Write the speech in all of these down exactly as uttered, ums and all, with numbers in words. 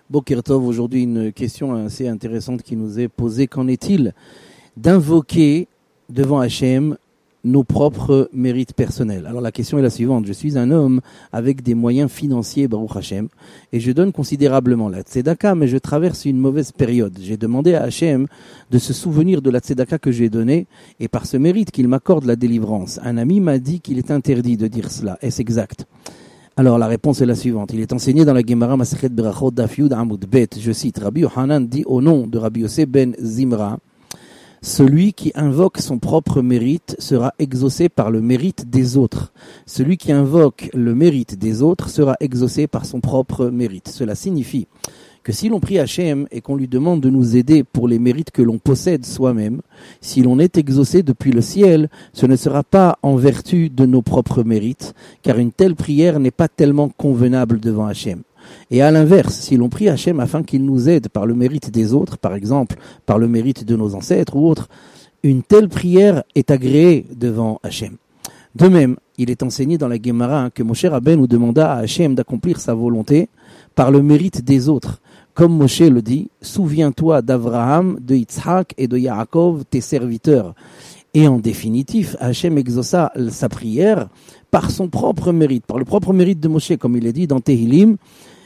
Boker Tov, aujourd'hui une question assez intéressante qui nous est posée. Qu'en est-il d'invoquer devant Hachem nos propres mérites personnels? Alors la question est la suivante. Je suis un homme avec des moyens financiers, Baruch Hachem, et je donne considérablement la tzedaka, mais je traverse une mauvaise période. J'ai demandé à Hachem de se souvenir de la tzedaka que j'ai donnée, et par ce mérite qu'il m'accorde la délivrance. Un ami m'a dit qu'il est interdit de dire cela. Est-ce exact? Alors la réponse est la suivante. Il est enseigné dans la Gemara Masechet Berachot Daf Yud Amud Bet. Je cite, Rabbi Yohanan dit au nom de Rabbi Yossé ben Zimra, celui qui invoque son propre mérite sera exaucé par le mérite des autres. Celui qui invoque le mérite des autres sera exaucé par son propre mérite. Cela signifie que si l'on prie Hachem et qu'on lui demande de nous aider pour les mérites que l'on possède soi-même, si l'on est exaucé depuis le ciel, ce ne sera pas en vertu de nos propres mérites, car une telle prière n'est pas tellement convenable devant Hachem. Et à l'inverse, si l'on prie Hachem afin qu'il nous aide par le mérite des autres, par exemple par le mérite de nos ancêtres ou autres, une telle prière est agréée devant Hachem. De même, il est enseigné dans la Gemara que Moshe Rabbeinu nous demanda à Hachem d'accomplir sa volonté par le mérite des autres. Comme Moshe le dit, souviens-toi d'Avraham, de Yitzhak et de Yaakov, tes serviteurs. Et en définitif, Hachem exauça sa prière par son propre mérite, par le propre mérite de Moshe, comme il est dit dans Tehillim.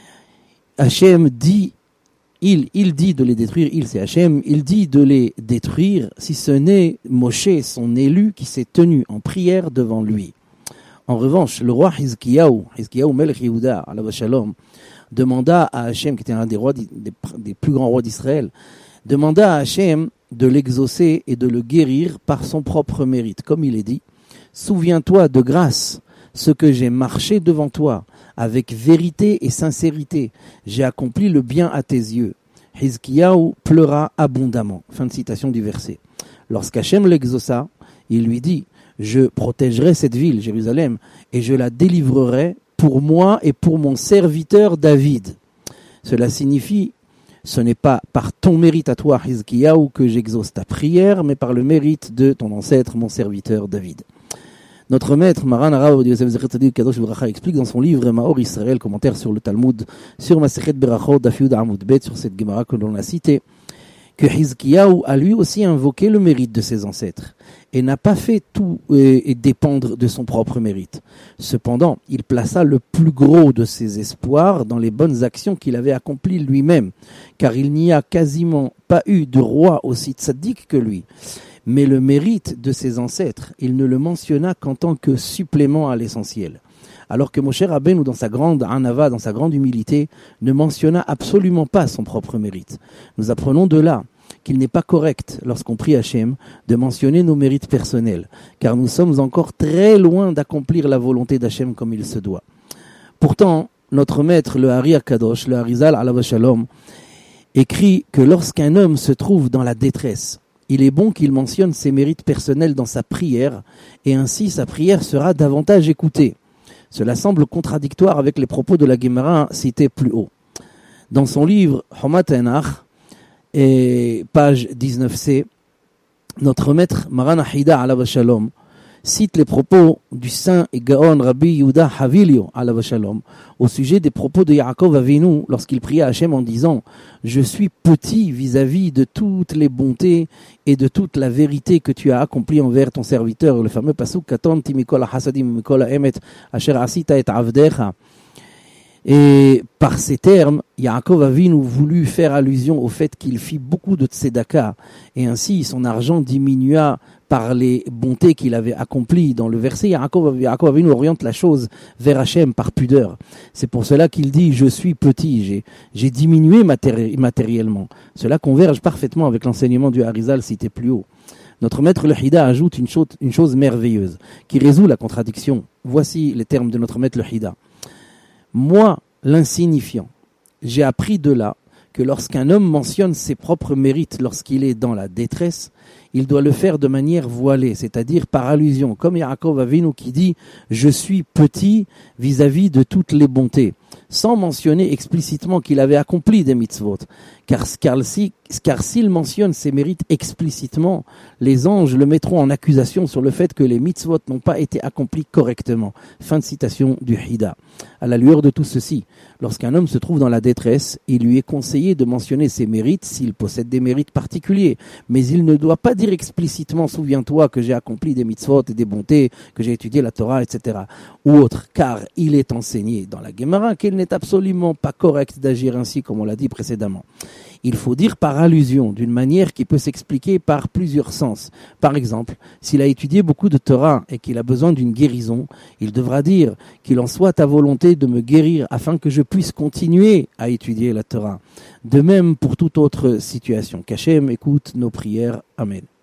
Hachem dit, il, il dit de les détruire, il c'est Hachem, il dit de les détruire, si ce n'est Moshe, son élu, qui s'est tenu en prière devant lui. En revanche, le roi Hizkiyahu, Hizkiyahu Melech Yehuda, alav shalom, demanda à Hachem, qui était un des rois, des, des plus grands rois d'Israël, demanda à Hachem de l'exaucer et de le guérir par son propre mérite. Comme il est dit, souviens-toi de grâce, ce que j'ai marché devant toi, avec vérité et sincérité, j'ai accompli le bien à tes yeux. Hizkiyahu pleura abondamment. Fin de citation du verset. Lorsqu'Hachem l'exauça, il lui dit, je protégerai cette ville, Jérusalem, et je la délivrerai pour moi et pour mon serviteur David. Cela signifie, ce n'est pas par ton mérite à toi, Hizkiyahu, que j'exauce ta prière, mais par le mérite de ton ancêtre, mon serviteur David. Notre maître, Maran Arav Ovadia Yosef Zecher Tzadik Kadosh V'Bracha, explique dans son livre Maor Israël, commentaire sur le Talmud, sur Masechet Berachot Daf Yud Amud Bet, sur cette Gemara que l'on a citée, que Hizkiyahu a lui aussi invoqué le mérite de ses ancêtres et n'a pas fait tout euh, et dépendre de son propre mérite. Cependant, il plaça le plus gros de ses espoirs dans les bonnes actions qu'il avait accomplies lui-même, car il n'y a quasiment pas eu de roi aussi tzaddik que lui. Mais le mérite de ses ancêtres, il ne le mentionna qu'en tant que supplément à l'essentiel. Alors que Moshe Rabbeinu, dans sa grande anava, dans sa grande humilité, ne mentionna absolument pas son propre mérite. Nous apprenons de là qu'il n'est pas correct, lorsqu'on prie Hachem, de mentionner nos mérites personnels, car nous sommes encore très loin d'accomplir la volonté d'Hachem comme il se doit. Pourtant, notre maître, le Hari HaKadosh, le Harizal alav shalom, écrit que lorsqu'un homme se trouve dans la détresse, il est bon qu'il mentionne ses mérites personnels dans sa prière, et ainsi sa prière sera davantage écoutée. Cela semble contradictoire avec les propos de la Gemara cités plus haut. Dans son livre Homat Enach, et page dix-neuf c, notre maître Maran Ahida alav shalom cite les propos du saint et Gaon Rabbi Yehuda Havilio alav shalom au sujet des propos de Yaakov Avinu lorsqu'il pria Hachem en disant « Je suis petit vis-à-vis de toutes les bontés et de toute la vérité que tu as accomplie envers ton serviteur » le fameux pasuk « Katonti mikol hasadim mikol emet asher asita et avdecha » Et par ces termes, Yaakov Avinu voulut faire allusion au fait qu'il fit beaucoup de tzedaka et ainsi son argent diminua par les bontés qu'il avait accomplies. Dans le verset, Yaakov, Yaakov Avinu oriente la chose vers Hachem par pudeur. C'est pour cela qu'il dit « Je suis petit, j'ai, j'ai diminué matéri- matériellement ». Cela converge parfaitement avec l'enseignement du Harizal cité plus haut. Notre maître le Hida ajoute une chose, une chose merveilleuse qui résout la contradiction. Voici les termes de notre maître le Hida. Moi, l'insignifiant, j'ai appris de là que lorsqu'un homme mentionne ses propres mérites lorsqu'il est dans la détresse, il doit le faire de manière voilée, c'est-à-dire par allusion, comme Yaakov Avinu qui dit « Je suis petit vis-à-vis de toutes les bontés ». sans mentionner explicitement qu'il avait accompli des mitzvot. Car, car, si, car s'il mentionne ses mérites explicitement, les anges le mettront en accusation sur le fait que les mitzvot n'ont pas été accomplis correctement. Fin de citation du Hida. À la lueur de tout ceci, lorsqu'un homme se trouve dans la détresse, il lui est conseillé de mentionner ses mérites s'il possède des mérites particuliers. Mais il ne doit pas dire explicitement « Souviens-toi que j'ai accompli des mitzvot et des bontés, que j'ai étudié la Torah, et cetera » ou autre, car il est enseigné dans la Gemara qu'il n'est absolument pas correct d'agir ainsi comme on l'a dit précédemment. Il faut dire par allusion, d'une manière qui peut s'expliquer par plusieurs sens. Par exemple, s'il a étudié beaucoup de Torah et qu'il a besoin d'une guérison, il devra dire qu'il en soit ta volonté de me guérir afin que je puisse continuer à étudier la Torah. De même pour toute autre situation. Qu'Hachem écoute nos prières. Amen.